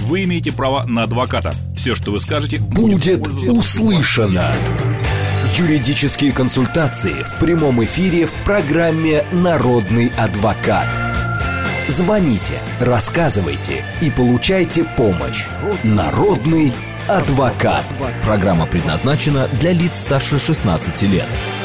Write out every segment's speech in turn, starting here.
Вы имеете право на адвоката. Все, что вы скажете, будет услышано. Юридические консультации в прямом эфире в программе «Народный адвокат». Звоните, рассказывайте и получайте помощь. Народный адвокат. Программа предназначена для лиц старше 16 лет.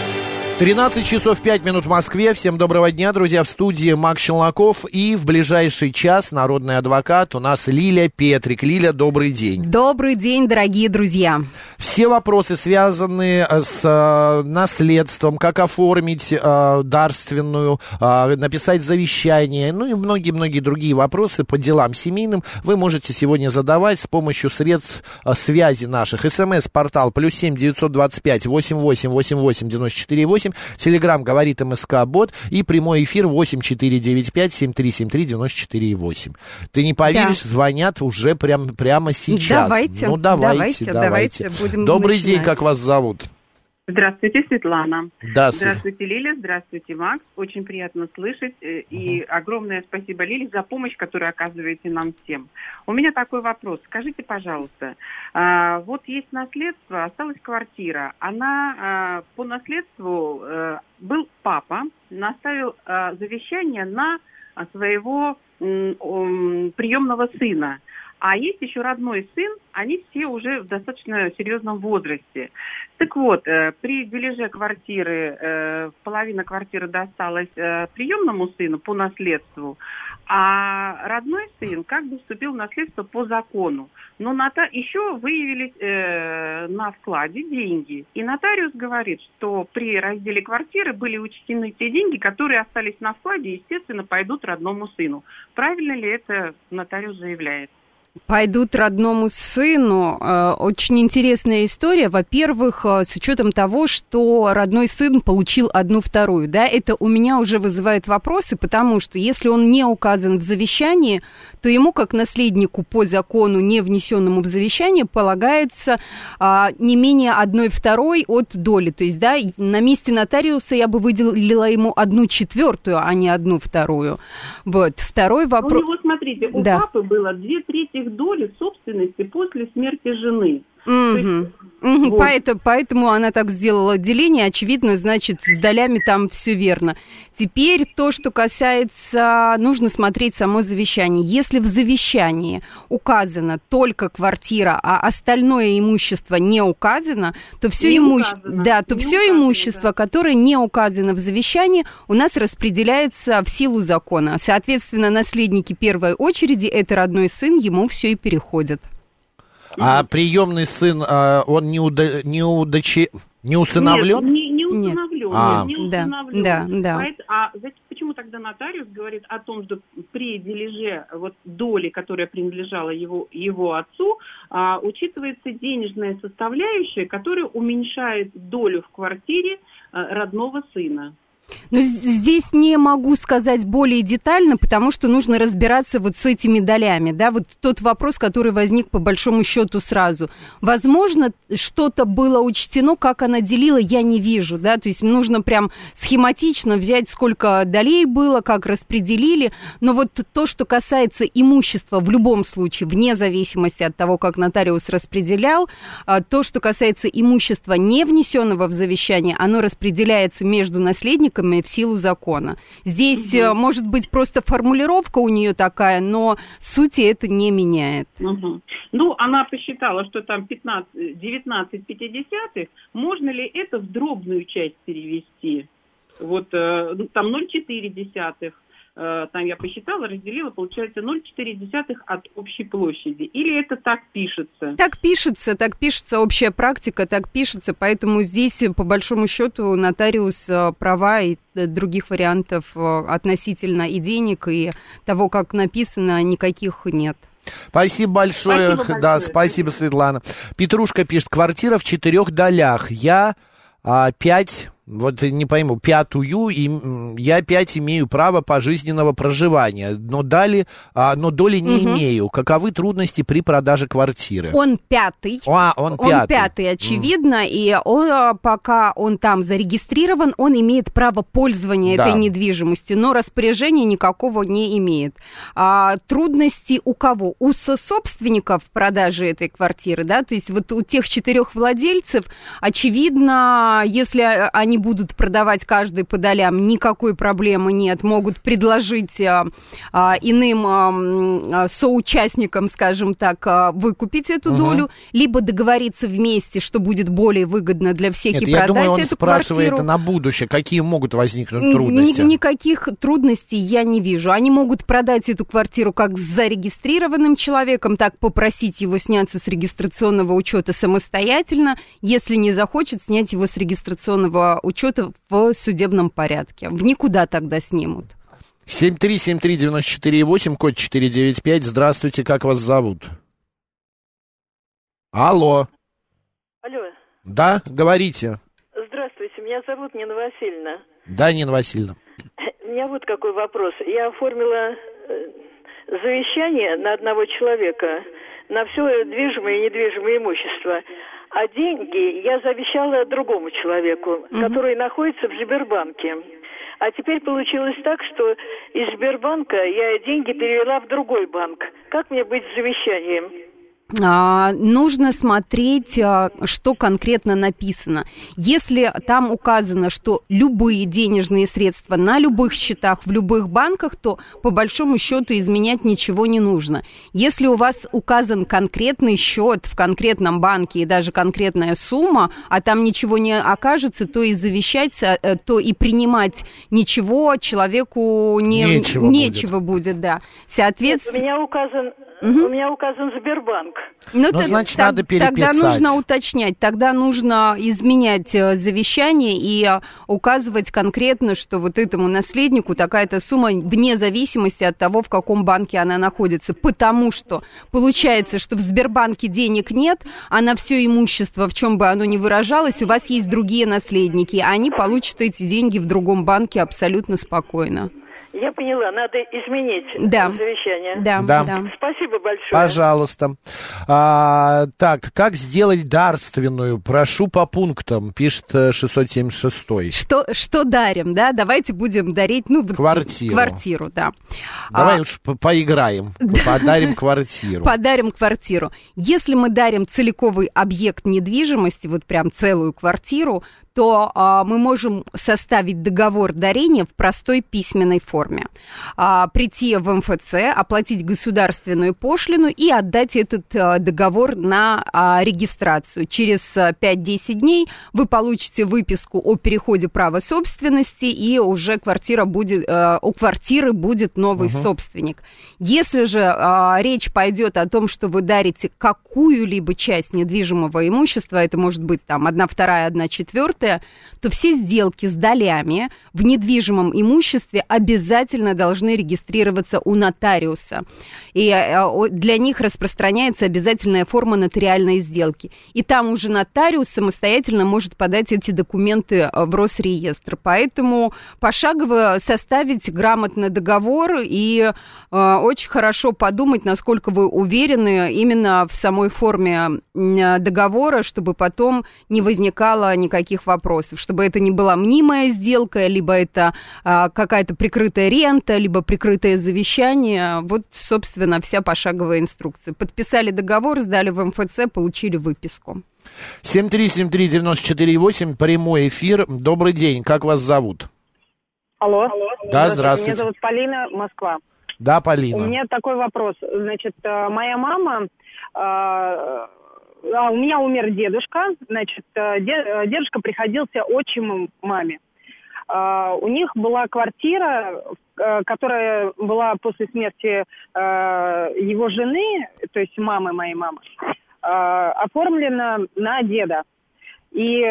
13 часов 5 минут в Москве. Всем доброго дня, друзья. В студии Макс Челноков. И в ближайший час народный адвокат у нас Лилия Петрик. Лиля, добрый день. Добрый день, дорогие друзья. Все вопросы, связанные с наследством, как оформить дарственную, написать завещание, ну и многие-многие другие вопросы по делам семейным вы можете сегодня задавать с помощью средств связи наших. СМС-портал +7 925 88 88 94 8. Телеграм говорит МСК-бот. И прямой эфир 8495 7373 94 8. Ты не поверишь, звонят уже прямо сейчас. Давайте. Ну, давайте. Будем Добрый начинать. день, как вас зовут? Здравствуйте, Светлана. Да, Здравствуйте, Лиля. Здравствуйте, Макс. Очень приятно слышать. И огромное спасибо, Лиле, за помощь, которую оказываете нам всем. У меня такой вопрос. Скажите, пожалуйста, вот есть наследство, осталась квартира. Она по наследству был папа, наставил завещание на своего приемного сына. А есть еще родной сын, они все уже в достаточно серьезном возрасте. Так вот, при дележе квартиры, половина квартиры досталась приемному сыну по наследству, а родной сын как бы вступил в наследство по закону. Но еще выявились на вкладе деньги. И нотариус говорит, что при разделе квартиры были учтены те деньги, которые остались на вкладе, естественно, пойдут родному сыну. Правильно ли это нотариус заявляет? Пойдут родному сыну. Очень интересная история. Во-первых, с учетом того, что родной сын получил 1/2, да, это у меня уже вызывает вопросы, потому что если он не указан в завещании, то ему, как наследнику по закону, не внесенному в завещание, полагается не менее 1/2 от доли. То есть, да, на месте нотариуса я бы выделила ему 1/4, а не 1/2. Вот. Второй вопрос. У него, смотрите, у папы было 2/3 доли собственности после смерти жены. Вот. Поэтому она так сделала деление. Очевидно, значит, с долями там все верно. Теперь то, что касается... Нужно смотреть само завещание. Если в завещании указана только квартира, а остальное имущество не указано, то все имущество, которое не указано в завещании, у нас распределяется в силу закона. Соответственно, наследники первой очереди, это родной сын, ему все и переходит. А приемный сын, он не усыновлен? Нет, не усыновлен. Не усыновлен. Да. Почему тогда нотариус говорит о том, что при дележе доли, которая принадлежала его отцу, учитывается денежная составляющая, которая уменьшает долю в квартире родного сына? Но здесь не могу сказать более детально, потому что нужно разбираться вот с этими долями, да, вот тот вопрос, который возник по большому счету сразу. Возможно, что-то было учтено, как она делила, я не вижу, да, то есть нужно прям схематично взять, сколько долей было, как распределили, но вот то, что касается имущества в любом случае, вне зависимости от того, как нотариус распределял, то, что касается имущества, не внесенного в завещание, оно распределяется между наследниками в силу закона. Здесь может быть просто формулировка у нее такая, но сути это не меняет. Ну, она посчитала, что там 19,5, можно ли это в дробную часть перевести? Вот там 0,4. Там я посчитала, разделила, получается 0,4 от общей площади. Или это так пишется? Так пишется, общая практика так пишется, поэтому здесь, по большому счету, нотариус права и других вариантов относительно и денег, и того, как написано, никаких нет. Спасибо большое. Да, спасибо, Светлана. Петрушка пишет: квартира в 4 долях. Я 5 Вот не пойму, 5-ю, и я опять имею право пожизненного проживания, но доли не имею. Каковы трудности при продаже квартиры? Он 5-й. Он 5-й, очевидно, и пока он там зарегистрирован, он имеет право пользования этой недвижимостью, но распоряжения никакого не имеет. Трудности у кого? У собственников продажи этой квартиры, да, то есть вот у тех 4 владельцев, очевидно, если они будут продавать каждый по долям, никакой проблемы нет. Могут предложить иным соучастникам, скажем так, выкупить эту долю, либо договориться вместе, что будет более выгодно для всех, и продать эту квартиру. Он спрашивает на будущее, какие могут возникнуть трудности. Никаких трудностей я не вижу. Они могут продать эту квартиру как с зарегистрированным человеком, так попросить его сняться с регистрационного учета самостоятельно, если не захочет снять его с регистрационного учета в судебном порядке. В никуда тогда снимут. 7373948, код 495. Здравствуйте, как вас зовут? Алло. Алло. Да, говорите. Здравствуйте, меня зовут Нина Васильевна. Да, Нина Васильевна. У меня вот какой вопрос. Я оформила завещание на одного человека, на все движимое и недвижимое имущество. А деньги я завещала другому человеку, который находится в Сбербанке. А теперь получилось так, что из Сбербанка я деньги перевела в другой банк. Как мне быть с завещанием? Нужно смотреть, что конкретно написано. Если там указано, что любые денежные средства на любых счетах, в любых банках, то по большому счету изменять ничего не нужно. Если у вас указан конкретный счет в конкретном банке и даже конкретная сумма, а там ничего не окажется, то и завещать, то и принимать ничего человеку нечего будет, да. Соответственно... У меня указан Сбербанк. Значит, надо переписать. Тогда нужно уточнять, тогда нужно изменять завещание и указывать конкретно, что вот этому наследнику такая-то сумма вне зависимости от того, в каком банке она находится. Потому что получается, что в Сбербанке денег нет, а на все имущество, в чем бы оно ни выражалось, у вас есть другие наследники, а они получат эти деньги в другом банке абсолютно спокойно. Я поняла, надо изменить завещание. Да. Спасибо большое. Пожалуйста. Так, как сделать дарственную? Прошу по пунктам, пишет 676. Что дарим, да? Давайте будем дарить, квартиру, да. Давай уж поиграем, подарим квартиру. Подарим квартиру. Если мы дарим целиковый объект недвижимости, вот прям целую квартиру, то мы можем составить договор дарения в простой письменной форме. Прийти в МФЦ, оплатить государственную пошлину и отдать этот договор на регистрацию. Через 5-10 дней вы получите выписку о переходе права собственности, и уже у квартиры будет новый собственник. Если же речь пойдет о том, что вы дарите какую-либо часть недвижимого имущества, это может быть там 1/2, 1/4, то все сделки с долями в недвижимом имуществе обязательно должны регистрироваться у нотариуса. И для них распространяется обязательная форма нотариальной сделки. И там уже нотариус самостоятельно может подать эти документы в Росреестр. Поэтому пошагово составить грамотно договор и очень хорошо подумать, насколько вы уверены именно в самой форме договора, чтобы потом не возникало никаких вопросов, чтобы это не была мнимая сделка, либо это какая-то прикрытая рента, либо прикрытое завещание. Вот, собственно, вся пошаговая инструкция. Подписали договор, сдали в МФЦ, получили выписку. 7373948, прямой эфир. Добрый день, как вас зовут? Алло. Да, здравствуйте. Меня зовут Полина, Москва. Да, Полина. У меня такой вопрос. Значит, моя мама... у меня умер дедушка. Значит, дедушка приходился отчимом маме. У них была квартира, которая была после смерти его жены, то есть мамы моей мамы, оформлена на деда. И...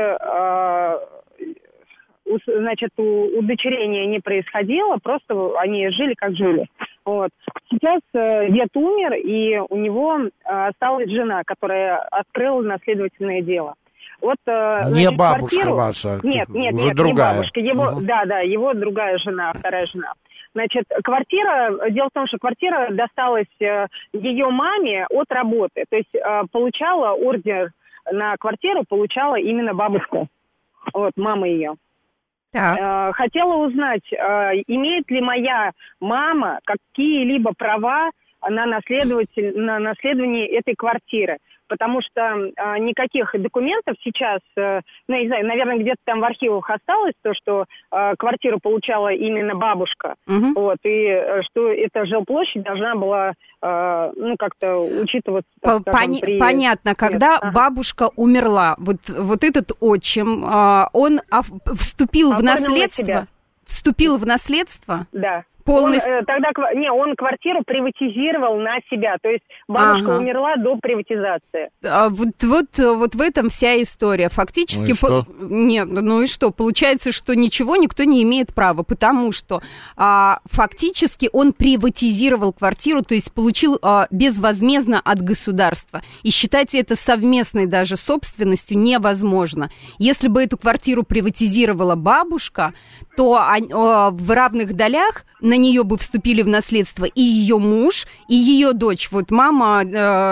значит, удочерения не происходило, просто они жили, как жили. Вот. Сейчас дед умер, и у него осталась жена, которая открыла наследовательное дело. Вот, не значит, бабушка квартиру... Ваша, Нет, уже другая. не бабушка. Его другая жена, вторая жена. Значит, дело в том, что квартира досталась ее маме от работы. То есть получала ордер на квартиру, получала именно бабушка. Вот, мама ее. Так. Хотела узнать, имеет ли моя мама какие-либо права на наследование этой квартиры. Потому что никаких документов сейчас, не знаю, наверное, где-то там в архивах осталось то, что квартиру получала именно бабушка. Вот, и что эта жилплощадь должна была, как-то учитываться. Понятно, когда бабушка умерла, вот этот отчим, он вступил в наследство? Вступил в наследство? Да. Полностью... Он квартиру приватизировал на себя, то есть бабушка умерла до приватизации. Вот в этом вся история. Фактически... Ну и что? Нет, ну и что? Получается, что ничего никто не имеет права, потому что фактически он приватизировал квартиру, то есть получил безвозмездно от государства. И считать это совместной даже собственностью невозможно. Если бы эту квартиру приватизировала бабушка, то в равных долях на нее бы вступили в наследство и ее муж, и ее дочь. Вот мама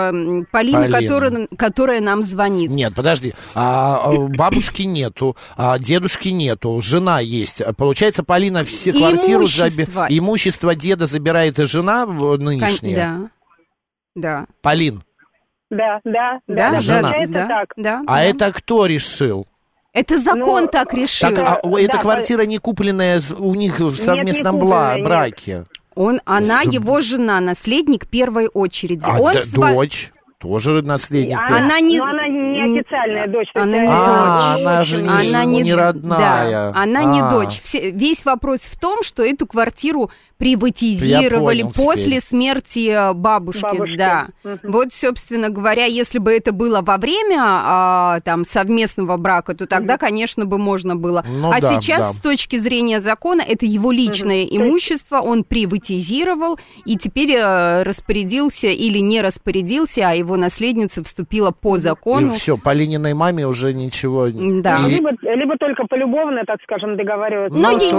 Полина. Которая нам звонит. Нет, подожди. Бабушки нету, дедушки нету, жена есть. Получается, Полина все квартиру имущество деда забирает и жена нынешняя? Да. Полин? Да. Жена. Так. Это кто решил? Это закон так решил. Эта квартира не купленная у них в совместном браке. Она его жена, наследник первой очереди. Дочь тоже наследник. Она не официальная дочь. Она же не родная. Да, она не дочь. Весь вопрос в том, что эту квартиру приватизировали после смерти бабушки. Да. Вот, собственно говоря, если бы это было во время совместного брака, то тогда, конечно, бы можно было. Сейчас, с точки зрения закона, это его личное имущество, он приватизировал и теперь распорядился или не распорядился, а его наследница вступила по закону. И все, Полининой маме уже ничего... Да. Либо только полюбовно, так скажем, договариваться.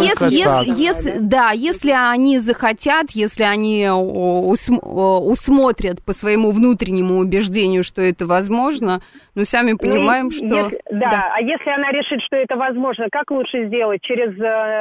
Если они захотят, если они усмотрят по своему внутреннему убеждению, что это возможно, сами понимаем, что... А если она решит, что это возможно, как лучше сделать? Через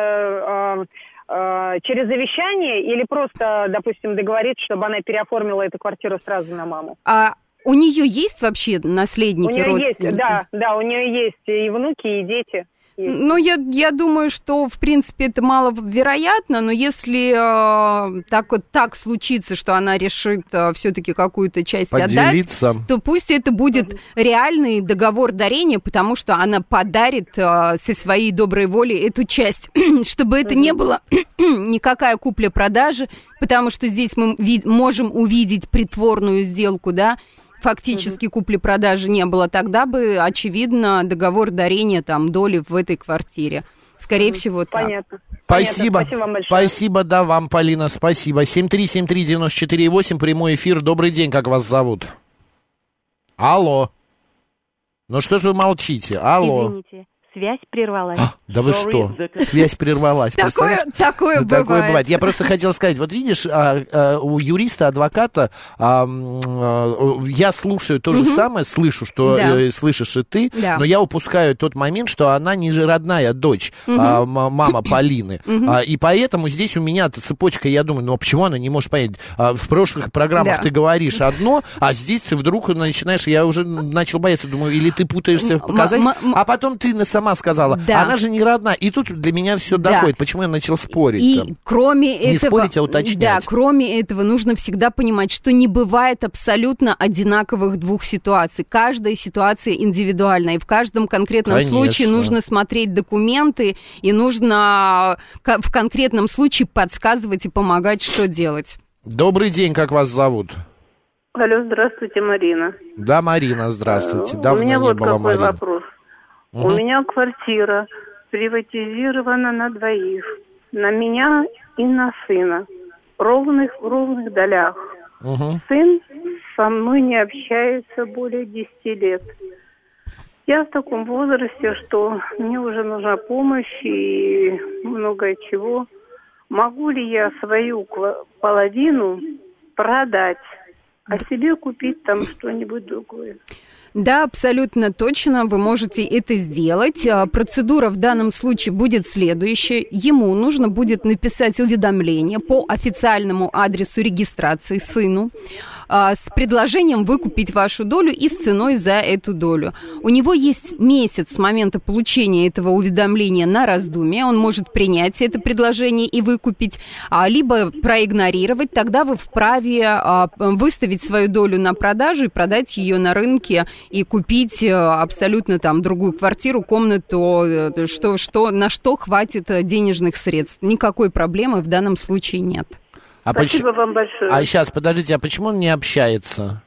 завещание или просто, допустим, договориться, чтобы она переоформила эту квартиру сразу на маму? У нее есть вообще наследники, родственники? Есть, да, у нее есть и внуки, и дети. Я думаю, что, в принципе, это маловероятно, но если так случится, что она решит все-таки какую-то часть поделиться, отдать, то пусть это будет реальный договор дарения, потому что она подарит со своей доброй воли эту часть, чтобы это не было никакая купля-продажа, потому что здесь мы можем увидеть притворную сделку, да, фактически купли-продажи не было, тогда бы, очевидно, договор дарения доли в этой квартире. Скорее всего, так. Понятно. Спасибо. Спасибо вам большое. Спасибо, вам, Полина, спасибо. 7373948, прямой эфир. Добрый день, как вас зовут? Алло. Ну что же вы молчите? Алло. Извините. Связь прервалась. Да вы что? Связь прервалась. Такое бывает. Я просто хотел сказать, вот видишь, у юриста, адвоката, я слушаю то же самое, слышу, что слышишь и ты, но я упускаю тот момент, что она не родная дочь, мама Полины. И поэтому здесь у меня цепочка, я думаю, почему она не может понять? В прошлых программах ты говоришь одно, а здесь ты вдруг начинаешь, я уже начал бояться, думаю, или ты путаешься в показаниях, а потом ты сама сказала, она же не родная. И тут для меня все доходит. Почему я начал спорить? И кроме этого... Не спорить, а уточнять. Да, кроме этого нужно всегда понимать, что не бывает абсолютно одинаковых двух ситуаций. Каждая ситуация индивидуальна. И в каждом конкретном случае нужно смотреть документы, и нужно в конкретном случае подсказывать и помогать, что делать. Добрый день, как вас зовут? Алло, здравствуйте, Марина. Да, Марина, здравствуйте. Давно у меня не было, какой Марина. Вопрос. У меня квартира приватизирована на двоих. На меня и на сына. В ровных долях. Сын со мной не общается более 10 лет. Я в таком возрасте, что мне уже нужна помощь и многое чего. Могу ли я свою половину продать, а себе купить там что-нибудь другое? Да, абсолютно точно, вы можете это сделать. Процедура в данном случае будет следующая. Ему нужно будет написать уведомление по официальному адресу регистрации сыну с предложением выкупить вашу долю и с ценой за эту долю. У него есть месяц с момента получения этого уведомления на раздумье. Он может принять это предложение и выкупить, либо проигнорировать. Тогда вы вправе выставить свою долю на продажу и продать ее на рынке и купить абсолютно там другую квартиру, комнату, на что хватит денежных средств. Никакой проблемы в данном случае нет. Спасибо вам большое. А сейчас, подождите, а почему он не общается?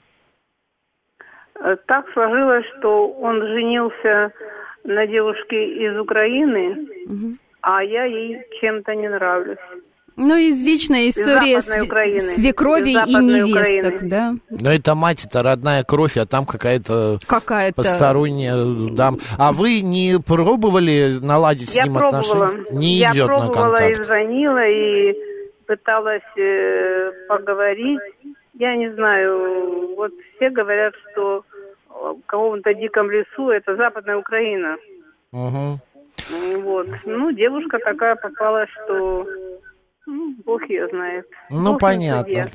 Так сложилось, что он женился на девушке из Украины, а я ей чем-то не нравлюсь. Ну, извечная история свекрови и невесток, Украины. да. Но это мать, это родная кровь, а там какая-то посторонняя дама. А вы не пробовали наладить с ним отношения? Не идет на контакт. Я пробовала и звонила, и пыталась поговорить. Я не знаю, вот все говорят, что в каком-то диком лесу это Западная Украина. Угу. Вот. Ну, девушка такая попалась, что... Бог ее знает. Ну, Бог понятно.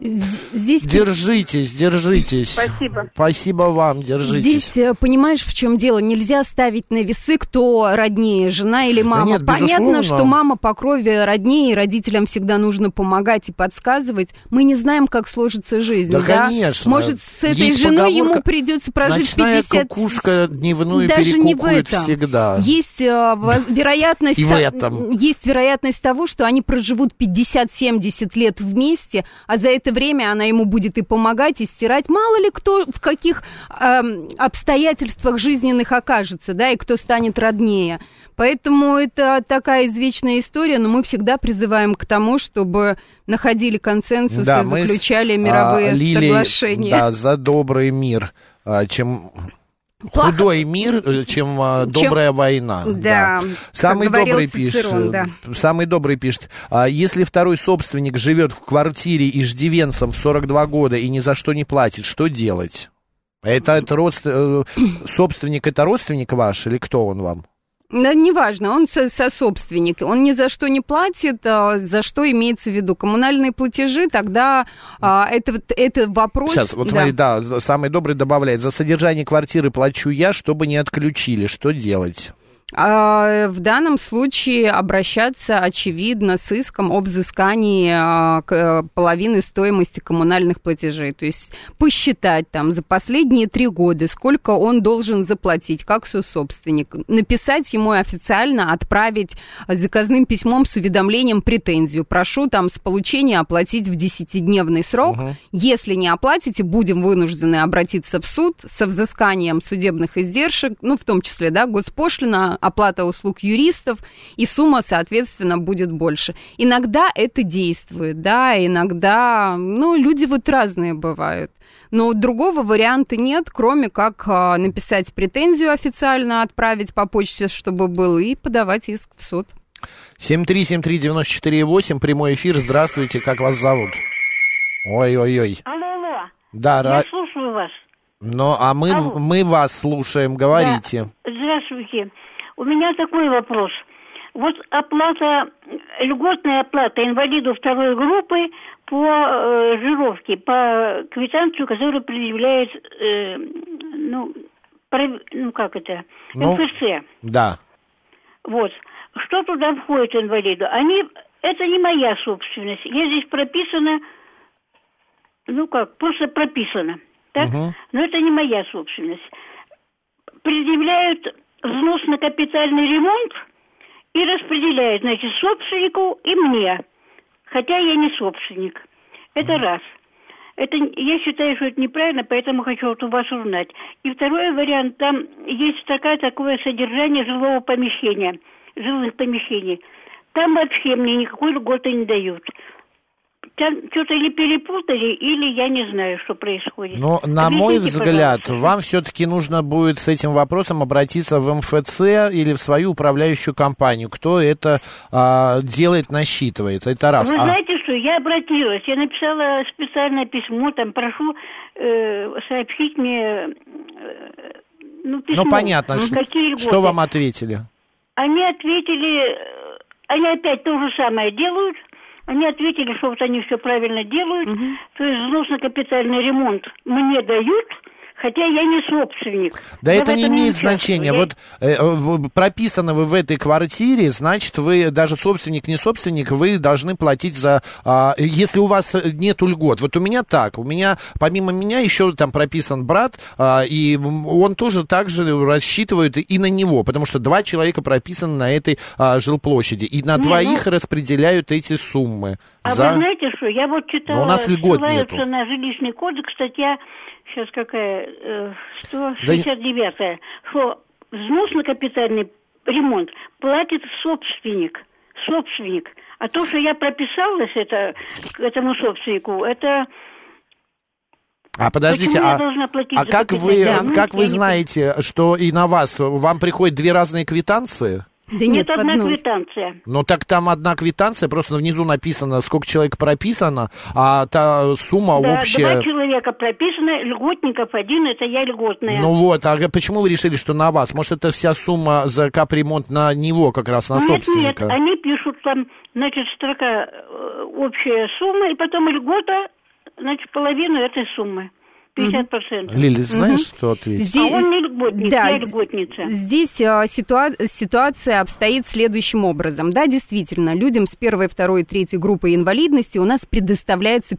Держитесь. Спасибо. Спасибо вам, держитесь. Здесь, понимаешь, в чем дело? Нельзя ставить на весы, кто роднее, жена или мама. Да нет, понятно, что мама по крови роднее, и родителям всегда нужно помогать и подсказывать. Мы не знаем, как сложится жизнь. Да, конечно. Может, с этой женой ему придется прожить 50... Ночная кукушка дневную даже перекукует всегда. Есть вероятность... И в этом. Есть вероятность того, что они проживут 50-70 лет вместе, а за это время она ему будет и помогать, и стирать. Мало ли кто в каких обстоятельствах жизненных окажется, да, и кто станет роднее. Поэтому это такая извечная история, но мы всегда призываем к тому, чтобы находили консенсус и заключали мировые соглашения. Да, за добрый мир, чем... Худой мир, чем добрая война. Да. Самый добрый Цицерон, пишет. Самый добрый пишет. Если второй собственник живет в квартире иждивенцем в 42 года и ни за что не платит, что делать? Собственник это родственник ваш или кто он вам? Да, неважно, он сособственник, он ни за что не платит, за что имеется в виду коммунальные платежи, тогда это вопрос... Сейчас, вот смотри, самый добрый добавляет, за содержание квартиры плачу я, чтобы не отключили, что делать? В данном случае обращаться, очевидно, с иском о взыскании половины стоимости коммунальных платежей. То есть посчитать там за последние 3 года, сколько он должен заплатить как сособственник. Написать ему официально, отправить заказным письмом с уведомлением претензию. Прошу там с получения оплатить в 10-дневный срок. Если не оплатите, будем вынуждены обратиться в суд со взысканием судебных издержек, ну, в том числе, да, госпошлина, оплата услуг юристов, и сумма, соответственно, будет больше. Иногда это действует, да, иногда, ну, люди вот разные бывают. Но другого варианта нет, кроме как написать претензию официально, отправить по почте, чтобы был, и подавать иск в суд. 7373948, прямой эфир, здравствуйте, как вас зовут? Ой-ой-ой. Алло. Да, я слушаю вас. Ну, а мы вас слушаем, говорите. Да. Здравствуйте. У меня такой вопрос. Вот оплата, льготная оплата инвалиду 2 группы по жировке, по квитанцию, которую предъявляет, МФЦ. Да. Вот. Что туда входит инвалиду? Это не моя собственность. Я здесь прописана, просто прописано. Так? Но это не моя собственность. Предъявляют взнос на капитальный ремонт и распределяют, значит, собственнику и мне. Хотя я не собственник. Это раз. Я считаю, что это неправильно, поэтому хочу вот у вас узнать. И второй вариант, там есть такое содержание жилых помещений. Там вообще мне никакой льготы не дают. что-то или перепутали, или я не знаю, что происходит. Но, на мой взгляд, вам все-таки нужно будет с этим вопросом обратиться в МФЦ или в свою управляющую компанию. Кто это делает, насчитывает. Это раз. Вы знаете что, я обратилась, я написала специальное письмо, там прошу сообщить мне письмо. Ну, понятно, что вам ответили? Они ответили, они опять то же самое делают. Они ответили, что вот они все правильно делают, то есть взнос на капитальный ремонт мне дают, хотя я не собственник. Да, это не имеет значения. Вот прописаны вы в этой квартире, значит, вы даже собственник, не собственник, вы должны платить за... если у вас нету льгот. Вот у меня так. У меня, помимо меня, еще там прописан брат, и он тоже так же рассчитывает и на него, потому что 2 человека прописаны на этой жилплощади, и на двоих распределяют эти суммы. Вы знаете что, я вот читала, у нас льгот нету. На жилищный кодекс, статья... Сейчас какая? 169-я. Что взнос на капитальный ремонт платит собственник. А то, что я прописалась к этому собственнику, это... Подождите, как вы знаете, что и на вас, вам приходят 2 разные квитанции? Да нет, одна квитанция. Ну так там одна квитанция, просто внизу написано, сколько человек прописано, а та сумма общая... 2 человека прописано, льготников 1, это я льготная. Ну вот, а почему вы решили, что на вас? Может, это вся сумма за капремонт на него, как раз на собственника? Нет, они пишут там, значит, строка общая сумма, и потом льгота, значит, половину этой суммы. 50%. Лили, знаешь, что ответить? Здесь, он не льготник, я льготница. Здесь ситуация обстоит следующим образом. Да, действительно, людям с 1, 2, 3 группы инвалидности у нас предоставляется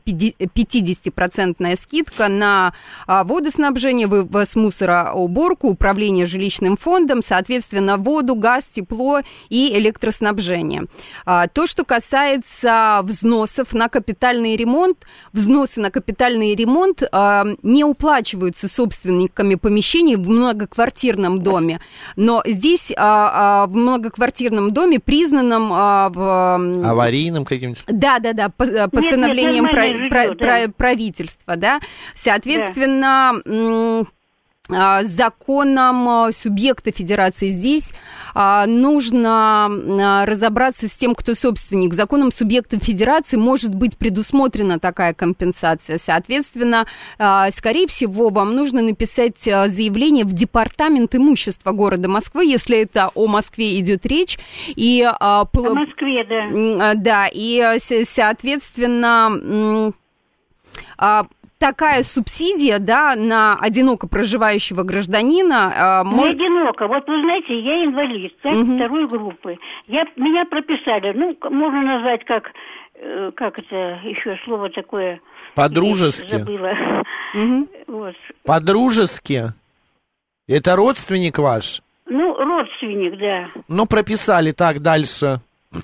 50% скидка на водоснабжение, вывоз мусора, уборку, управление жилищным фондом, соответственно, воду, газ, тепло и электроснабжение. То, что касается взносов на капитальный ремонт, взносы на капитальный ремонт не уплачиваются собственниками помещений в многоквартирном доме. Но здесь в многоквартирном доме, признанном аварийным каким-нибудь? Да, постановлением правительства, да. Соответственно, законом субъекта федерации здесь нужно разобраться с тем, кто собственник. Законом субъекта федерации может быть предусмотрена такая компенсация. Соответственно, скорее всего, вам нужно написать заявление в департамент имущества города Москвы, если это о Москве идет речь. И, о Москве, да. Да, и, соответственно... Такая субсидия, да, на одиноко проживающего гражданина... Не одиноко. Вот вы знаете, я инвалид, да, 2 группы. Меня прописали, можно назвать как это еще слово такое... По-дружески. Забыла. Вот. По-дружески? Это родственник ваш? Родственник, да. Прописали так дальше.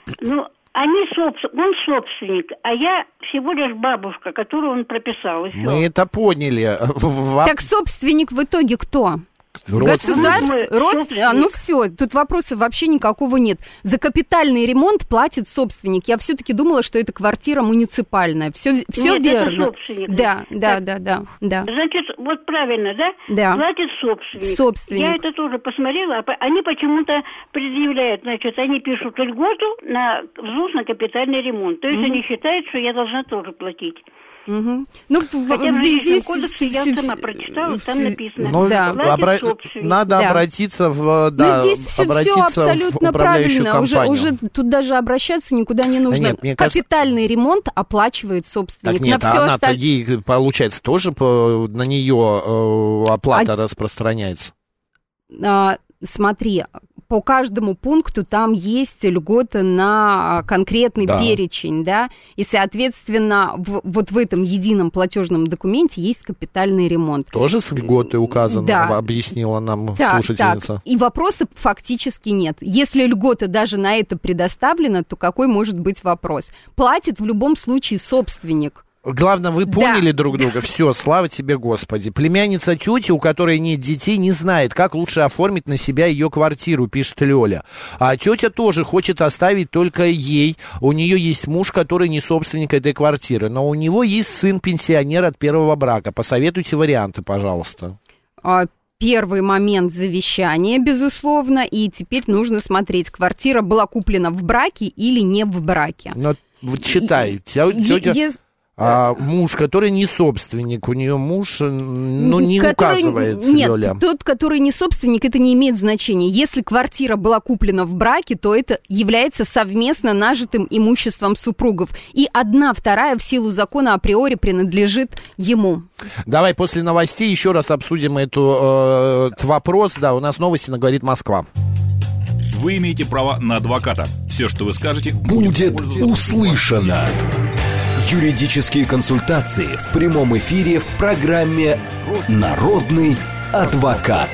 Он собственник, а я всего лишь бабушка, которую он прописал. Мы это поняли. Так собственник в итоге кто? Родственник. Все, тут вопросов вообще никакого нет. За капитальный ремонт платит собственник. Я все-таки думала, что это квартира муниципальная. Все нет, верно. Это собственник. Да. Значит, вот правильно, да? Да. Платит собственник. Я это тоже посмотрела. Они почему-то предъявляют, значит, они пишут льготу на взнос на капитальный ремонт. То есть они считают, что я должна тоже платить. Хотя в жилищном кодексе я сама прочитала, там написано. Надо обратиться в управляющую компанию. Уже тут даже обращаться никуда не нужно. Капитальный ремонт оплачивает собственник. Так нет, она-то ей, получается, тоже на нее оплата распространяется. Смотри, по каждому пункту там есть льготы на конкретный перечень, да, и, соответственно, вот в этом едином платежном документе есть капитальный ремонт. Тоже с льготой указано, объяснила нам слушательница. Так. И вопросов фактически нет. Если льгота даже на это предоставлена, то какой может быть вопрос? Платит в любом случае собственник. Главное, вы поняли друг друга. Все, слава тебе, Господи. Племянница тети, у которой нет детей, не знает, как лучше оформить на себя ее квартиру, пишет Лёля. А тетя тоже хочет оставить только ей. У нее есть муж, который не собственник этой квартиры, но у него есть сын-пенсионер от первого брака. Посоветуйте варианты, пожалуйста. Первый момент завещания, безусловно, и теперь нужно смотреть, квартира была куплена в браке или не в браке. Но вот читай, тетя... муж, который не собственник, у нее муж, не указывает, Лёля. Нет, тот, который не собственник, это не имеет значения. Если квартира была куплена в браке, то это является совместно нажитым имуществом супругов. И 1/2 в силу закона априори принадлежит ему. Давай после новостей еще раз обсудим этот вопрос. Да, у нас новости на «Говорит Москва». Вы имеете право на адвоката. Все, что вы скажете, будет услышано. Юридические консультации в прямом эфире в программе «Народный адвокат».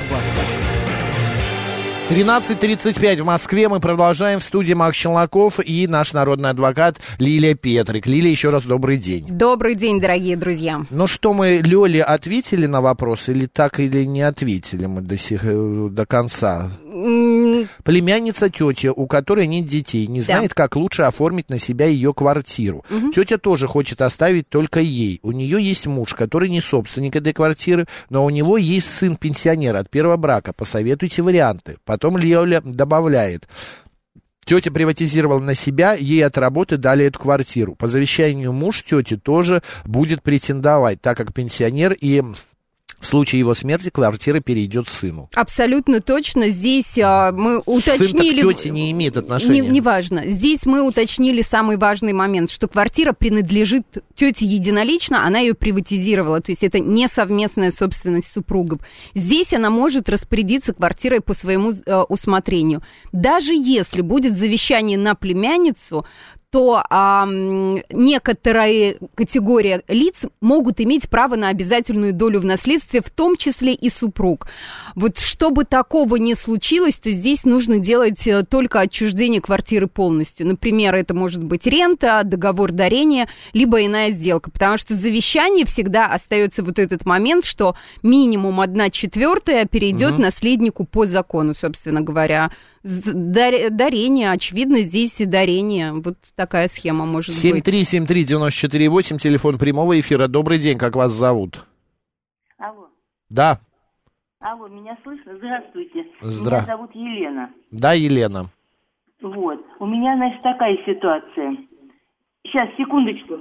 13:35 в Москве. Мы продолжаем. В студии Макс Челноков и наш народный адвокат Лилия Петрик. Лилия, еще раз добрый день. Добрый день, дорогие друзья. Ну что, мы Лёле ответили на вопрос или так или не ответили мы до конца? Племянница тети, у которой нет детей, не знает, как лучше оформить на себя ее квартиру. Тетя тоже хочет оставить только ей. У нее есть муж, который не собственник этой квартиры, но у него есть сын-пенсионер от первого брака. Посоветуйте варианты. Потом Лёля добавляет. Тетя приватизировала на себя, ей от работы дали эту квартиру. По завещанию муж тети тоже будет претендовать, так как пенсионер, и в случае его смерти квартира перейдет сыну. Абсолютно точно. Здесь мы уточнили... Сын к тете не имеет отношения. Неважно. Здесь мы уточнили самый важный момент, что квартира принадлежит тете единолично, она ее приватизировала. То есть это не совместная собственность супругов. Здесь она может распорядиться квартирой по своему усмотрению. Даже если будет завещание на племянницу, то некоторые категории лиц могут иметь право на обязательную долю в наследстве, в том числе и супруг. Вот чтобы такого не случилось, то здесь нужно делать только отчуждение квартиры полностью. Например, это может быть рента, договор дарения, либо иная сделка. Потому что в завещании всегда остается вот этот момент, что минимум 1/4 перейдет наследнику по закону, собственно говоря. Дарение, очевидно, здесь и дарение. Вот такая схема может быть. 7373948, телефон прямого эфира. Добрый день, как вас зовут? Алло. Да. Алло, меня слышно? Здравствуйте. Меня зовут Елена. Да, Елена. Вот. У меня, значит, такая ситуация. Сейчас, секундочку.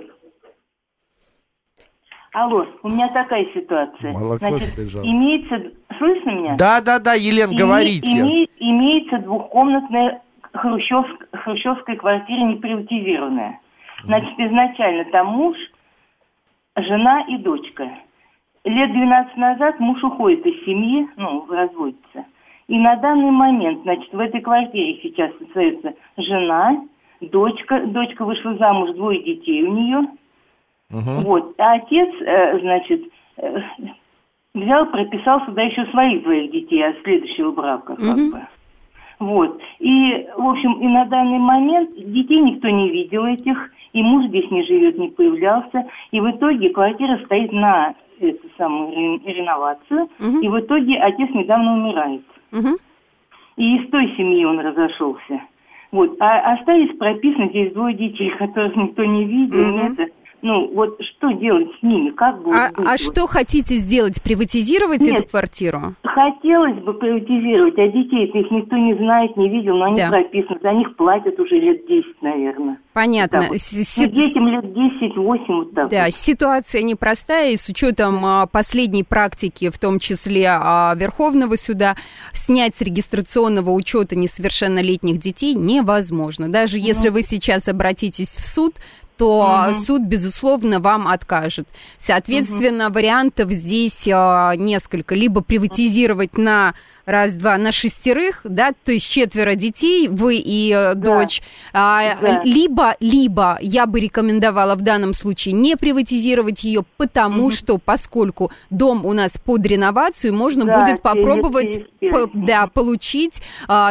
Алло, у меня такая ситуация. Молоко сбежало. Имеется... Слышно меня? Да, Елена, говорите. Имеется двухкомнатная хрущевская квартира неприватизированная. Значит, изначально там муж, жена и дочка. Лет 12 назад муж уходит из семьи, разводится. И на данный момент, значит, в этой квартире сейчас остается жена, дочка вышла замуж, 2 детей у нее. Вот. А отец, значит, взял, прописал сюда еще своих 2 детей от следующего брака, как бы. Вот. И, в общем, и на данный момент детей никто не видел этих, и муж здесь не живет, не появлялся. И в итоге квартира стоит на эту самую реновацию, и в итоге отец недавно умирает. И из той семьи он разошелся. Вот. А остались прописаны здесь 2 детей, которых никто не видел. Вот что делать с ними? Как будет быть? А что хотите сделать? Приватизировать эту квартиру? Хотелось бы приватизировать, а детей-то их никто не знает, не видел, но они прописаны, за них платят уже лет 10, наверное. Понятно. Вот. Детям лет 10-8, вот так. Да, ситуация непростая, и с учетом последней практики, в том числе Верховного суда, снять с регистрационного учета несовершеннолетних детей невозможно. Даже если вы сейчас обратитесь в суд, то суд, безусловно, вам откажет. Соответственно, вариантов здесь несколько. Либо приватизировать на Раз, два, на 6, да, то есть 4 детей, вы и дочь. Да. Либо я бы рекомендовала в данном случае не приватизировать ее, потому что, поскольку дом у нас под реновацию, можно будет попробовать получить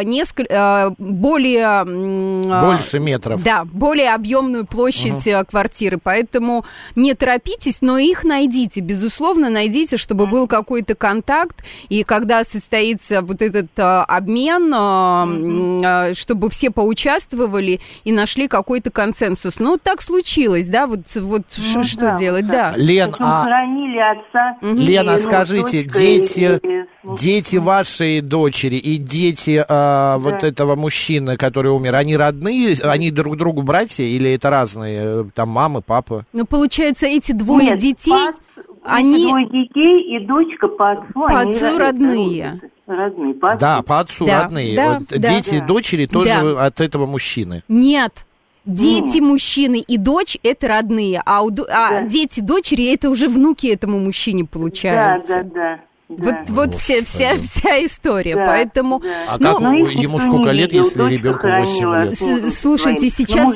больше метров. Да, более объемную площадь квартиры. Поэтому не торопитесь, но их найдите. Безусловно, найдите, чтобы был какой-то контакт. И когда состоится вот этот обмен, чтобы все поучаствовали и нашли какой-то консенсус. Ну, так случилось, да? Вот что делать, да. Лен, хранили отца. Лена, скажите, дети вашей дочери и дети вот этого мужчины, который умер, они родные? Они друг другу братья или это разные? Там мамы, папа? Ну, получается, эти двое детей... Они... Двое детей и дочка по отцу. По отцу родные. Родные, по отцу. Да, по отцу родные. Да, вот дети и дочери тоже от этого мужчины. Нет. Дети мужчины и дочь – это родные, дети дочери – это уже внуки этому мужчине, получается. Да. Вот вся история, поэтому... А как ему сколько лет, если ребенку 8 лет? Слушайте,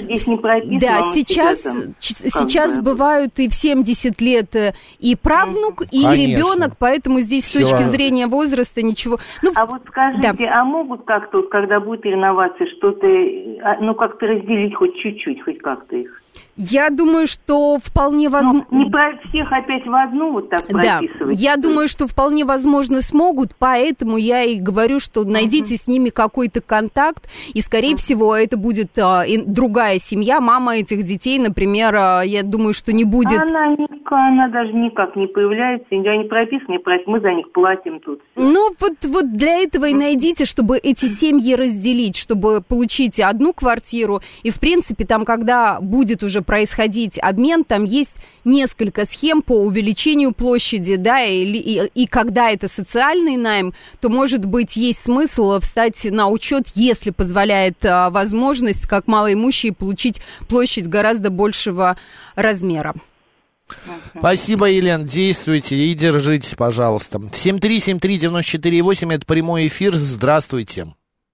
сейчас бывают и в 70 лет и правнук, и ребенок, поэтому здесь с точки зрения возраста ничего... А вот скажите, а могут как-то, когда будет реновация, что-то, как-то разделить хоть чуть-чуть, хоть как-то их? Я думаю, что вполне возможно... Не про всех опять в одну вот так прописывать. Да, я думаю, что вполне возможно смогут, поэтому я и говорю, что найдите с ними какой-то контакт, и, скорее всего, это будет другая семья, мама этих детей, например, я думаю, что не будет... Она даже никак не появляется, я не прописана, мы за них платим тут. Ну, вот для этого и найдите, чтобы эти семьи разделить, чтобы получить одну квартиру, и, в принципе, там, когда будет уже происходить обмен, там есть несколько схем по увеличению площади, да, и когда это социальный найм, то, может быть, есть смысл встать на учет, если позволяет возможность, как малоимущие, получить площадь гораздо большего размера. Спасибо, Елена, действуйте и держитесь, пожалуйста. 7373948, это прямой эфир, здравствуйте.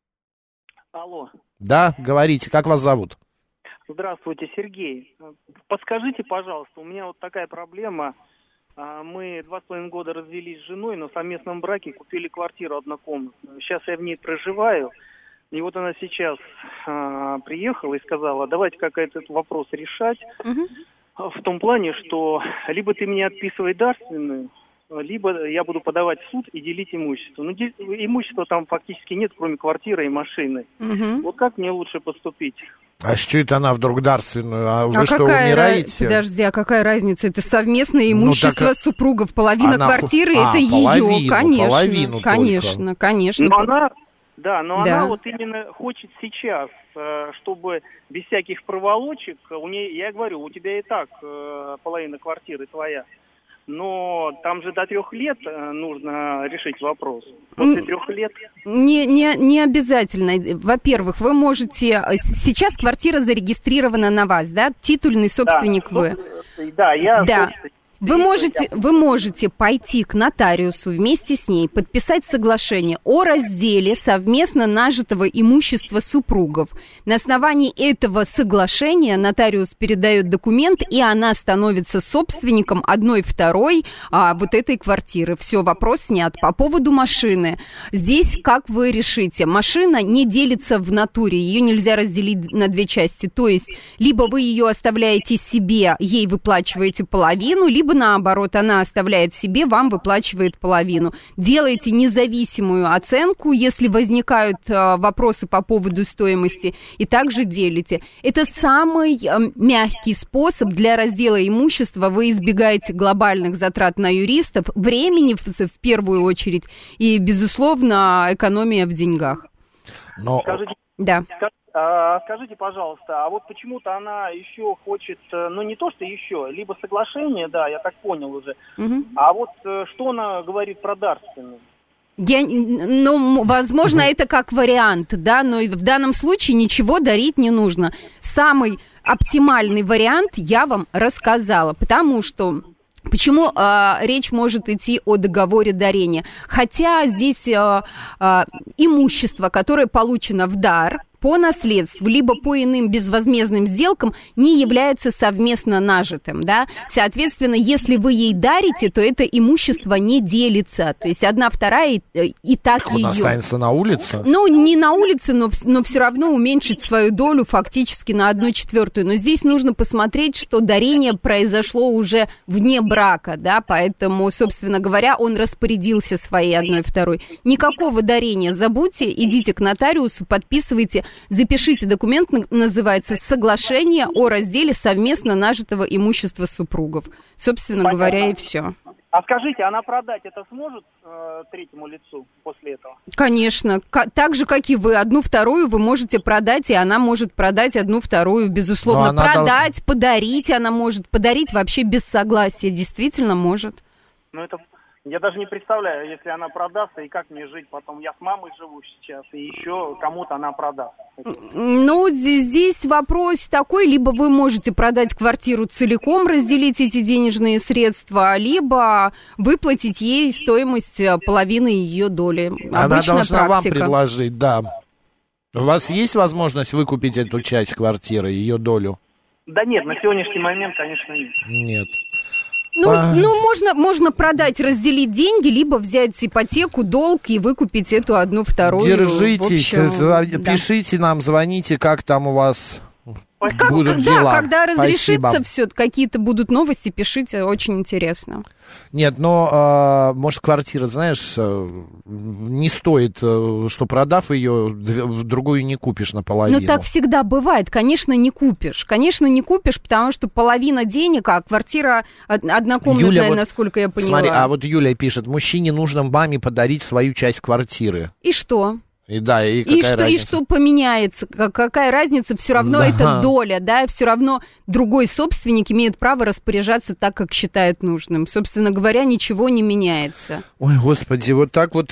Алло. Да, говорите, как вас зовут? Здравствуйте, Сергей. Подскажите, пожалуйста, у меня вот такая проблема. Мы 2,5 года развелись с женой, но в совместном браке купили квартиру однокомнатную. Сейчас я в ней проживаю. И вот она сейчас приехала и сказала, давайте как этот вопрос решать. В том плане, что либо ты мне отписывай дарственную, либо я буду подавать в суд и делить имущество. Но имущества там фактически нет, кроме квартиры и машины. Вот как мне лучше поступить? А что это она вдруг дарственную? А вы что, умираете? Подожди, а какая разница? Это совместное имущество супругов. Половина квартиры это ее, конечно. Половину конечно. Но она вот именно хочет сейчас, чтобы без всяких проволочек, я говорю, у тебя и так половина квартиры твоя. Но там же до 3 лет нужно решить вопрос. После 3 лет... Не обязательно. Во-первых, вы можете... Сейчас квартира зарегистрирована на вас, да? Титульный собственник вы. Да, я... Да. Вы можете пойти к нотариусу вместе с ней, подписать соглашение о разделе совместно нажитого имущества супругов. На основании этого соглашения нотариус передает документ, и она становится собственником 1/2 вот этой квартиры. Все, вопрос снят. По поводу машины. Здесь как вы решите? Машина не делится в натуре, ее нельзя разделить на 2 части. То есть, либо вы ее оставляете себе, ей выплачиваете половину, либо наоборот, она оставляет себе, вам выплачивает половину. Делайте независимую оценку, если возникают вопросы по поводу стоимости, и также делите. Это самый мягкий способ для раздела имущества. Вы избегаете глобальных затрат на юристов, времени в первую очередь, и, безусловно, экономия в деньгах. Скажите, пожалуйста, а вот почему-то она еще хочет, не то, что еще, либо соглашение, да, я так понял уже, а вот что она говорит про дарственную? Возможно, это как вариант, да, но в данном случае ничего дарить не нужно. Самый оптимальный вариант я вам рассказала, потому что Почему речь может идти о договоре дарения? Хотя здесь имущество, которое получено в дар по наследству, либо по иным безвозмездным сделкам, не является совместно нажитым, да? Соответственно, если вы ей дарите, то это имущество не делится. То есть 1/2 и так ее. Он останется на улице? Ну, не на улице, но все равно уменьшить свою долю фактически на 1/4. Но здесь нужно посмотреть, что дарение произошло уже вне брака, да, поэтому, собственно говоря, он распорядился своей 1/2. Никакого дарения забудьте, идите к нотариусу, подписывайте. Запишите документ, называется «Соглашение о разделе совместно нажитого имущества супругов». Собственно говоря, и все. А скажите, она продать это сможет третьему лицу после этого? Конечно. Так же, как и вы. 1/2 вы можете продать, и она может продать 1/2, безусловно. Продать, подарить она может. Подарить вообще без согласия. Действительно может. Ну, это... Я даже не представляю, если она продастся, и как мне жить потом. Я с мамой живу сейчас, и еще кому-то она продаст. Ну, здесь вопрос такой, либо вы можете продать квартиру целиком, разделить эти денежные средства, либо выплатить ей стоимость половины ее доли. Она Обычная должна практика. вам предложить, да. У вас есть возможность выкупить эту часть квартиры, ее долю? Да нет, на сегодняшний момент, конечно, нет. Нет. Ну, можно продать, разделить деньги, либо взять ипотеку, долг и выкупить эту 1/2. Держитесь, пишите нам, звоните, как там у вас будут дела. Да, когда разрешится Спасибо. все, какие-то будут новости, пишите, очень интересно. Нет, но, может, квартира, знаешь, не стоит, что продав ее, другую не купишь наполовину. Ну, так всегда бывает. Конечно, не купишь. Конечно, не купишь, потому что половина денег, а квартира однокомнатная, Юля, насколько я поняла. Смотри, а вот Юля пишет, мужчине нужно маме подарить свою часть квартиры. И что? И да, и какая разница? И что поменяется? Какая разница? Все равно это доля, да, все равно другой собственник имеет право распоряжаться так, как считает нужным. Собственно говоря, ничего не меняется. Ой, господи, вот так вот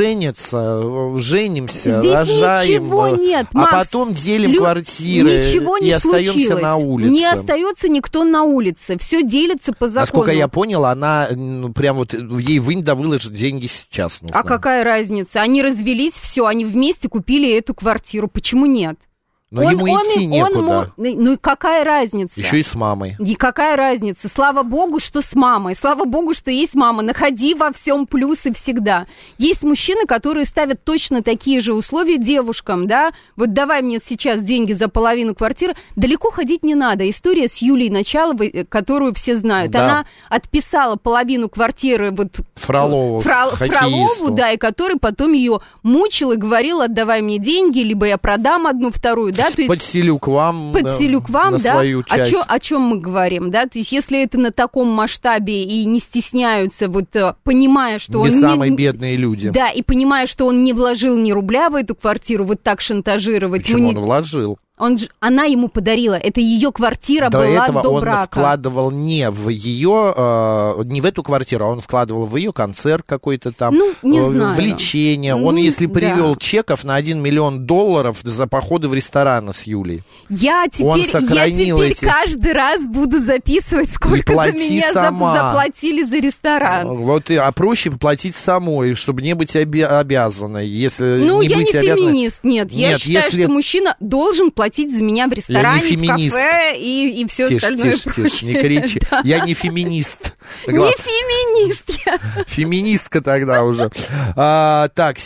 женимся, здесь рожаем, ничего нет, Макс, а потом делим квартиры ничего не и остаемся случилось. на улице. Не остается никто на улице, все делится по закону. Насколько я понял, она прям вот ей вынь да выложит деньги сейчас нужно. А какая разница? Они развелись, все, они вместе купили эту квартиру. Почему нет? Но ему идти некуда. Ну и какая разница? Еще и с мамой. И какая разница? Слава богу, что с мамой. Слава богу, что есть мама. Находи во всем плюсы всегда. Есть мужчины, которые ставят точно такие же условия девушкам, да? Вот давай мне сейчас деньги за половину квартиры. Далеко ходить не надо. История с Юлией Началовой, которую все знают. Да. Она отписала половину квартиры вот Фролову, да, и который потом ее мучил и говорил, отдавай мне деньги, либо я продам 1/2. Да, то есть подселю к вам, да, свою часть. О чем мы говорим, да? То есть если это на таком масштабе и не стесняются, вот понимая, что не он самые бедные люди. Да, и понимая, что он не вложил ни рубля в эту квартиру, вот так шантажировать. Почему он вложил? Она ему подарила, это ее квартира до была этого до он брака. Вкладывал не в ее, не в эту квартиру, а он вкладывал в ее концерт какой-то там, не знаю. В лечение. Он, если привел чеков на $1 миллион за походы в рестораны с Юлей. Я теперь каждый раз буду записывать, сколько за меня заплатили за ресторан. Вот, а проще платить самой, чтобы не быть обязанной. Если я не феминист, нет. Я считаю, что мужчина должен платить за меня в ресторане, в кафе и все остальное прочее. Тише, не кричи. Да. Я не феминист. Не феминист я. Феминистка тогда уже. Так,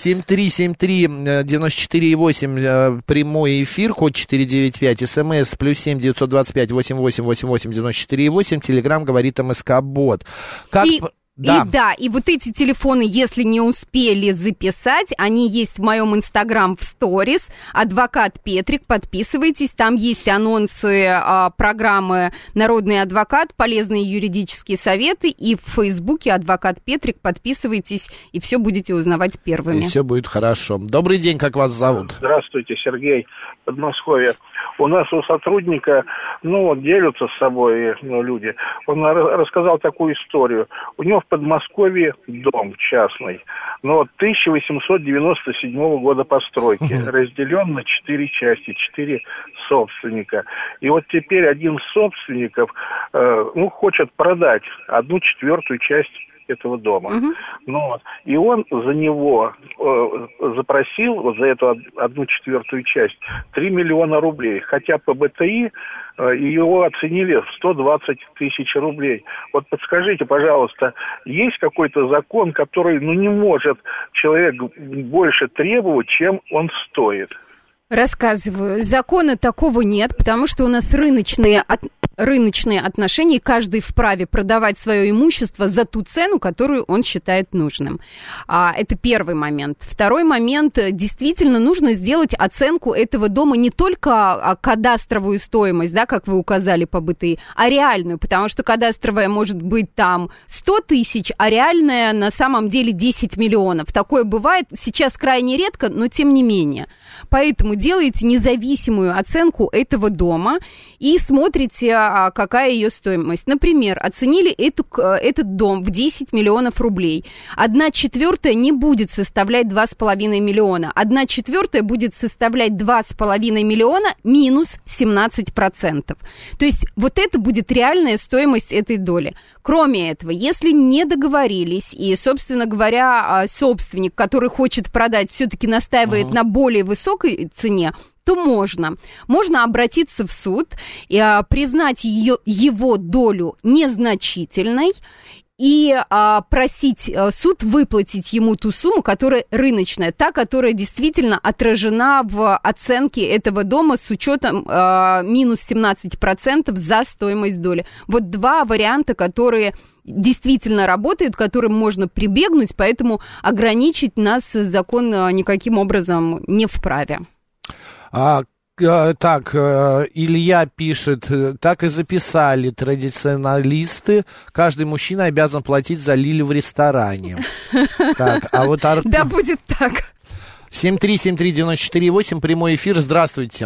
7373948, прямой эфир, код 495, смс, +7 925 8888 94,8, телеграм говорит МСК-бот. И вот эти телефоны, если не успели записать, они есть в моем инстаграм в сторис. Адвокат Петрик, подписывайтесь. Там есть анонсы программы «Народный адвокат», полезные юридические советы. И в фейсбуке адвокат Петрик, подписывайтесь, и все будете узнавать первыми. И все будет хорошо. Добрый день, как вас зовут? Здравствуйте, Сергей, Подмосковье. У нас у сотрудника, делятся с собой люди. Он рассказал такую историю. У него в Подмосковье дом частный, 1897 года постройки, разделен на 4 части, 4 собственника. И вот теперь один из собственников, хочет продать 1/4 часть этого дома. И он за него запросил, за эту 1/4 часть, 3 миллиона рублей. Хотя по БТИ его оценили в 120 тысяч рублей. Вот подскажите, пожалуйста, есть какой-то закон, который, не может человек больше требовать, чем он стоит? Рассказываю. Закона такого нет, потому что у нас рыночные отношения, и каждый вправе продавать свое имущество за ту цену, которую он считает нужным. Это первый момент. Второй момент. Действительно нужно сделать оценку этого дома не только кадастровую стоимость, да, как вы указали по БТИ, а реальную, потому что кадастровая может быть там 100 тысяч, а реальная на самом деле 10 миллионов. Такое бывает сейчас крайне редко, но тем не менее. Поэтому делаете независимую оценку этого дома и смотрите, какая ее стоимость. Например, оценили этот дом в 10 миллионов рублей. 1/4 не будет составлять 2,5 миллиона. 1/4 будет составлять 2,5 миллиона минус 17%. То есть вот это будет реальная стоимость этой доли. Кроме этого, если не договорились, и, собственно говоря, собственник, который хочет продать, все-таки настаивает на более высокой цене, то можно обратиться в суд, и признать его долю незначительной и просить суд выплатить ему ту сумму, которая рыночная, та, которая действительно отражена в оценке этого дома с учетом минус 17% за стоимость доли. Вот два варианта, которые действительно работают, к которым можно прибегнуть, поэтому ограничить нас закон никаким образом не вправе. Так, Илья пишет, так и записали традиционалисты, каждый мужчина обязан платить за лилию в ресторане. Так, а вот да, будет так. 7373948, прямой эфир, здравствуйте.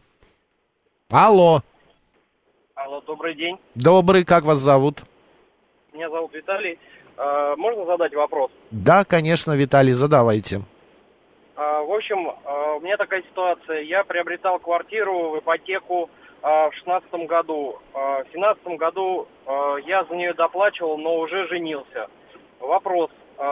Алло. Алло, добрый день. Добрый, как вас зовут? Меня зовут Виталий. Можно задать вопрос? Да, конечно, Виталий, задавайте. В общем, у меня такая ситуация. Я приобретал квартиру в ипотеку в 2016 году. В 2017 году я за нее доплачивал, но уже женился. Вопрос,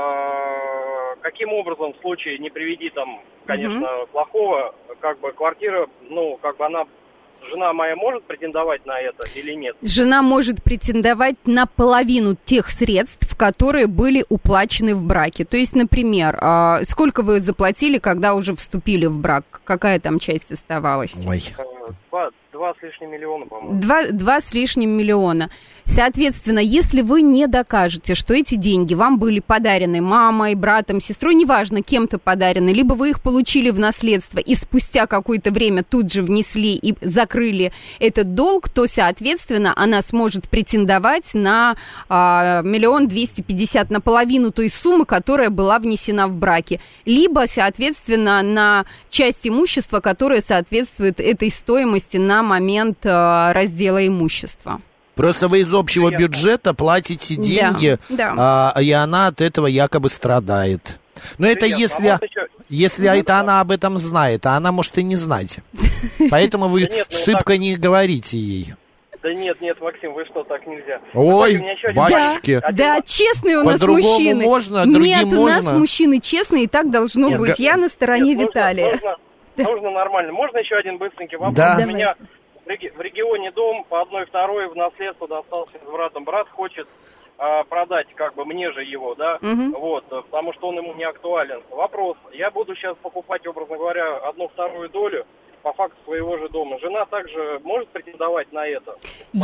каким образом в случае, не приведи там, конечно, плохого, квартира, она... Жена моя может претендовать на это или нет? Жена может претендовать на половину тех средств, которые были уплачены в браке. То есть, например, сколько вы заплатили, когда уже вступили в брак? Какая там часть оставалась? Ой. 2 с лишним миллиона, по-моему. 2 с лишним миллиона. Соответственно, если вы не докажете, что эти деньги вам были подарены мамой, братом, сестрой, неважно, кем-то подарены, либо вы их получили в наследство и спустя какое-то время тут же внесли и закрыли этот долг, то, соответственно, она сможет претендовать на 1 250 000, на половину той суммы, которая была внесена в браке. Либо, соответственно, на часть имущества, которая соответствует этой стоимости на момент раздела имущества. Просто вы из общего бюджета платите деньги, да. И она от этого якобы страдает. Но это если это она об этом знает, а она может и не знать. Поэтому вы шибко не говорите ей. Да нет, Максим, вы что, так нельзя. Ой, батюшки. Да, честные у нас по-другому мужчины. Можно, другим нет, можно. У нас мужчины честные, и так должно быть. Я на стороне Виталия. Нужно нормально. Можно еще один быстренький вопрос? Да. У меня в регионе дом по 1/2 в наследство достался с братом. Брат хочет продать, мне же его, да, вот, потому что он ему не актуален. Вопрос, я буду сейчас покупать, образно говоря, 1/2 долю по факту своего же дома. Жена также может претендовать на это?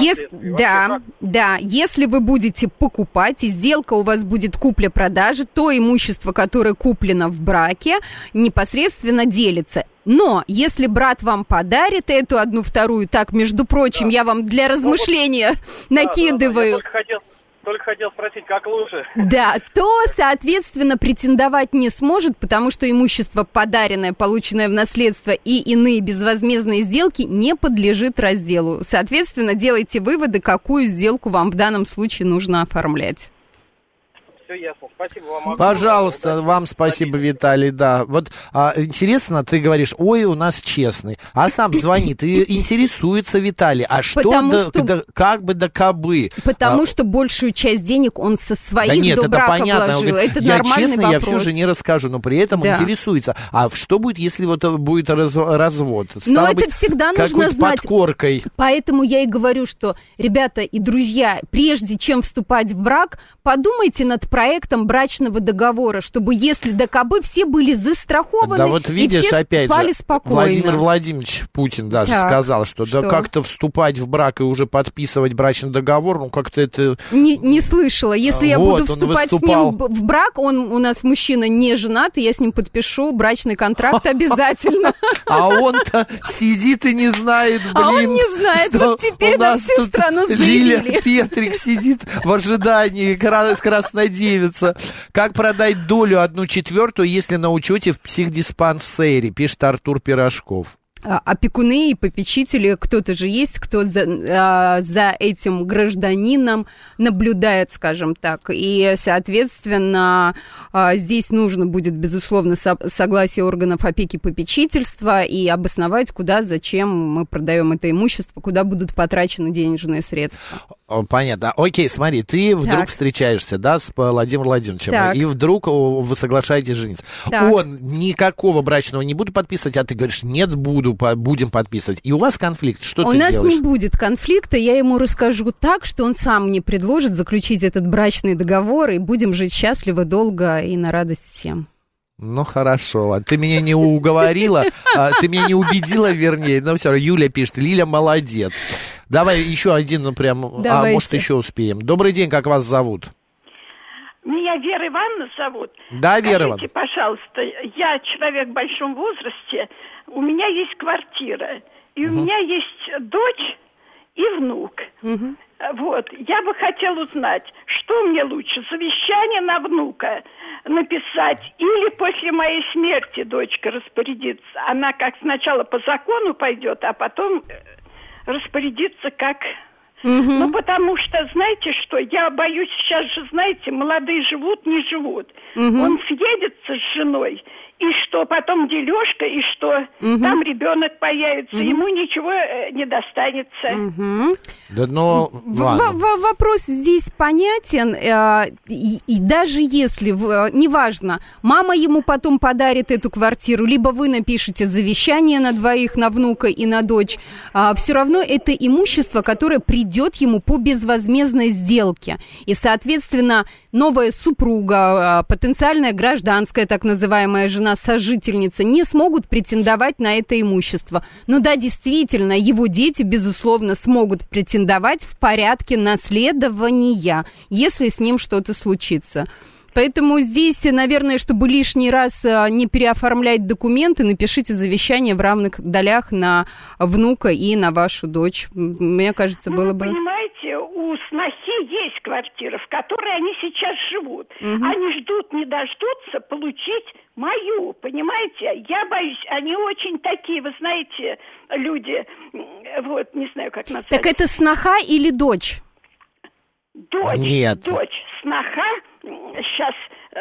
Да, если вы будете покупать, и сделка у вас будет купля-продажа, то имущество, которое куплено в браке, непосредственно делится. Но если брат вам подарит эту 1/2, так, между прочим, я вам для размышления накидываю. Я только хотел только хотел спросить, как лучше. Да, то, соответственно, претендовать не сможет, потому что имущество, подаренное, полученное в наследство и иные безвозмездные сделки не подлежит разделу. Соответственно, делайте выводы, какую сделку вам в данном случае нужно оформлять. Все ясно. Спасибо вам. Пожалуйста, вам спасибо, Виталий, да. Вот интересно, ты говоришь, ой, у нас честный. А сам звонит и интересуется Виталий. А что, как бы да кабы? Потому что большую часть денег он со своих да нет, до брака это понятно. вложил. Говорит, это я нормальный честно, вопрос. я все же не расскажу, но при этом интересуется. А что будет, если вот будет развод? Но это всегда нужно знать. Подкоркой. Поэтому я и говорю, что, ребята и друзья, прежде чем вступать в брак, подумайте над проектом брачного договора, чтобы, если ДКБ, все были застрахованы, да вот видишь, и все опять спали же, спокойно. Владимир Владимирович Путин даже сказал, что да как-то вступать в брак и уже подписывать брачный договор, ну как-то это... Не слышала. Если я буду вступать с ним в брак, он у нас мужчина не женат, и я с ним подпишу брачный контракт обязательно. А он-то сидит и не знает, блин. А он не знает, вот теперь на всю страну заявили. Лиля Петрик сидит в ожидании, красная девица. Как продать долю 1/4, если на учете в психдиспансере, пишет Артур Пирожков. Опекуны и попечители, кто-то же есть, кто за этим гражданином наблюдает, скажем так. И, соответственно, здесь нужно будет, безусловно, согласие органов опеки и попечительства и обосновать, куда, зачем мы продаем это имущество, куда будут потрачены денежные средства. Понятно. Окей, смотри, ты вдруг встречаешься, да, с Владимиром Владимировичем, и вдруг вы соглашаетесь жениться. Он никакого брачного не буду подписывать, а ты говоришь, нет, будем подписывать. И у вас конфликт, что ты делаешь? У нас не будет конфликта, я ему расскажу так, что он сам мне предложит заключить этот брачный договор, и будем жить счастливо, долго и на радость всем. Ну, хорошо. Ты меня не уговорила, ты меня не убедила, вернее. Ну, все, Юля пишет, Лиля молодец. Давай еще один, ну, прям, давайте. Может, еще успеем. Добрый день, как вас зовут? Меня Вера Ивановна зовут. Да, Вера Ивановна. Скажите, пожалуйста, я человек в большом возрасте, у меня есть квартира, и у меня есть дочь и внук. Вот, я бы хотела узнать, что мне лучше, завещание на внука написать или после моей смерти дочка распорядится. Она как сначала по закону пойдет, а потом распорядится как... Ну, потому что, знаете что, я боюсь, сейчас же, знаете, молодые живут, не живут. Он съедется с женой, и что потом дележка, и что там ребенок появится, ему ничего не достанется. Да, но вопрос здесь понятен, и даже если, неважно, мама ему потом подарит эту квартиру, либо вы напишете завещание на двоих, на внука и на дочь, все равно это имущество, которое придет ему по безвозмездной сделке. И, соответственно, новая супруга, потенциальная гражданская, так называемая жена, сожительница, не смогут претендовать на это имущество. Но да, действительно, его дети, безусловно, смогут претендовать в порядке наследования, если с ним что-то случится. Поэтому здесь, наверное, чтобы лишний раз не переоформлять документы, напишите завещание в равных долях на внука и на вашу дочь. Мне кажется, было бы... Понимаете, у снохи есть квартира, в которой они сейчас живут. Они ждут, не дождутся получить мою, понимаете? Я боюсь, они очень такие, вы знаете, люди, вот, не знаю, как назвать. Так это сноха или дочь? Дочь. Нет. Дочь. Сноха. Сейчас...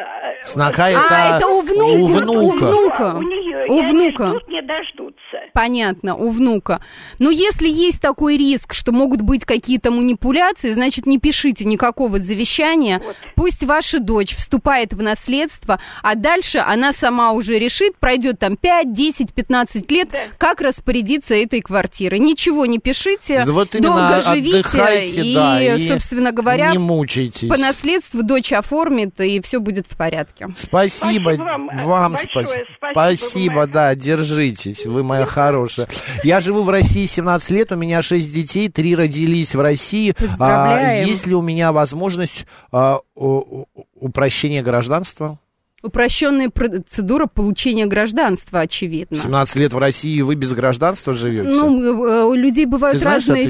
Сноха это у внука. У нее. У внука. Ждут, не дождутся. Понятно, у внука. Но если есть такой риск, что могут быть какие-то манипуляции, значит, не пишите никакого завещания. Вот. Пусть ваша дочь вступает в наследство, а дальше она сама уже решит, пройдет там 5, 10, 15 лет, как распорядиться этой квартирой. Ничего не пишите, да вот долго живите и, собственно говоря, не мучайтесь. По наследству дочь оформит, и все будет в порядке. Спасибо вам большое. Спасибо, да, держитесь, вы моя хорошая. Я живу в России 17 лет, у меня 6 детей, 3 родились в России. Поздравляем. Есть ли у меня возможность упрощения гражданства? Упрощенная процедура получения гражданства, очевидно. 17 лет в России, вы без гражданства живете? Ну, у людей бывают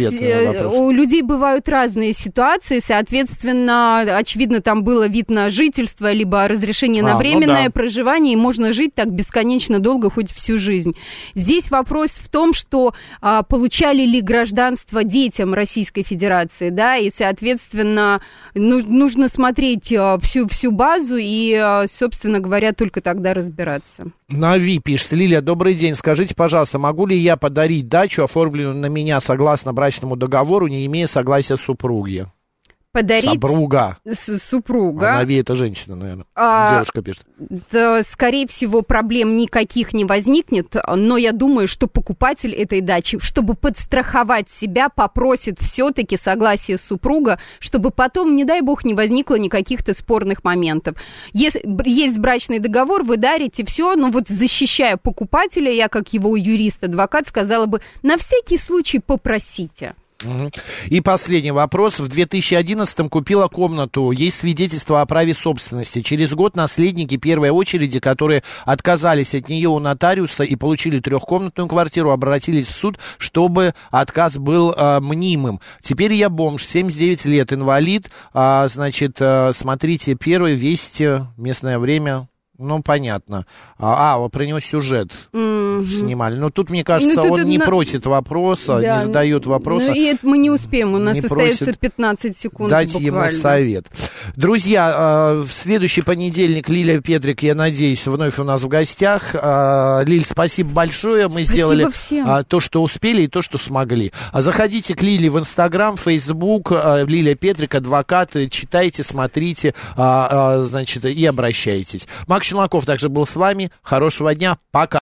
у людей бывают разные ситуации, соответственно, очевидно, там было вид на жительство, либо разрешение на временное проживание, и можно жить так бесконечно долго, хоть всю жизнь. Здесь вопрос в том, что получали ли гражданство детям Российской Федерации, да, и, соответственно, нужно смотреть всю базу и, собственно говоря, только тогда разбираться. Нави пишет: Лилия, добрый день. Скажите, пожалуйста, могу ли я подарить дачу, оформленную на меня согласно брачному договору, не имея согласия супруги? Подарить супруга. Нави это женщина, наверное. Девушка пишет. Да, скорее всего, проблем никаких не возникнет, но я думаю, что покупатель этой дачи, чтобы подстраховать себя, попросит все-таки согласие супруга, чтобы потом, не дай бог, не возникло никаких-то спорных моментов. Если есть брачный договор, вы дарите все, но вот защищая покупателя, я как его юрист, адвокат, сказала бы, на всякий случай попросите. И последний вопрос. В 2011-м купила комнату. Есть свидетельство о праве собственности. Через год наследники первой очереди, которые отказались от нее у нотариуса и получили трехкомнатную квартиру, обратились в суд, чтобы отказ был мнимым. Теперь я бомж, 79 лет, инвалид. Значит, смотрите, первый, Вести, местное время. Ну, понятно. Про него сюжет снимали. Но тут, мне кажется, он не просит вопроса, не задает вопроса. Ну, и это мы не успеем. У нас остается 15 секунд дать буквально. Ему совет. Друзья, в следующий понедельник Лилия Петрик, я надеюсь, вновь у нас в гостях. Лиль, спасибо большое. Мы сделали то, что успели, и то, что смогли. Заходите к Лиле в Инстаграм, Фейсбук, Лилия Петрик, адвокат. Читайте, смотрите, значит, и обращайтесь. Макс Челноков также был с вами. Хорошего дня. Пока.